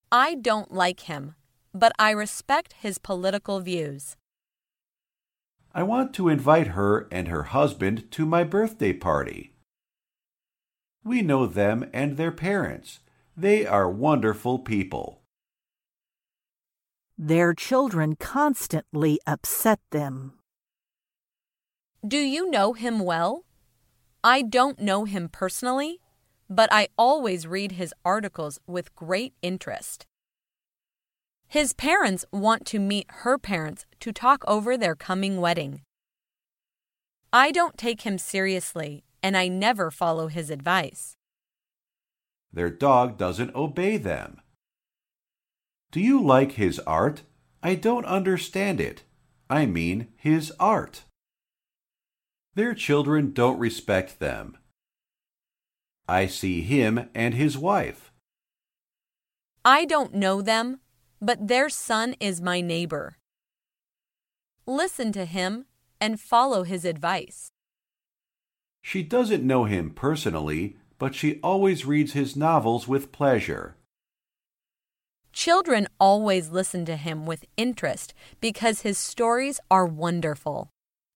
I don't like him, but I respect his political views. I want to invite her and her husband to my birthday party. We know them and their parents. They are wonderful people. Their children constantly upset them. Do you know him well? I don't know him personally, but I always read his articles with great interest. His parents want to meet her parents to talk over their coming wedding. I don't take him seriously, and I never follow his advice. Their dog doesn't obey them. Do you like his art? I don't understand it. I mean his art. Their children don't respect them. I see him and his wife. I don't know them, but their son is my neighbor. Listen to him and follow his advice. She doesn't know him personally, but she always reads his novels with pleasure. Children always listen to him with interest because his stories are wonderful.